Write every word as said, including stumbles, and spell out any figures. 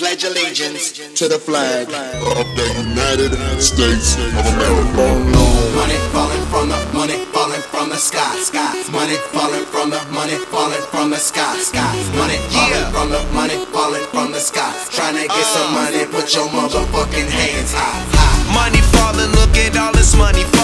pledge allegiance to the flag of the United States of America. Money falling from the money falling from the sky, sky. Money falling from the money falling from the sky, sky. Money falling from the money falling from the sky. Trying to get some money, put your motherfucking hands high, high. Money falling, look at all this money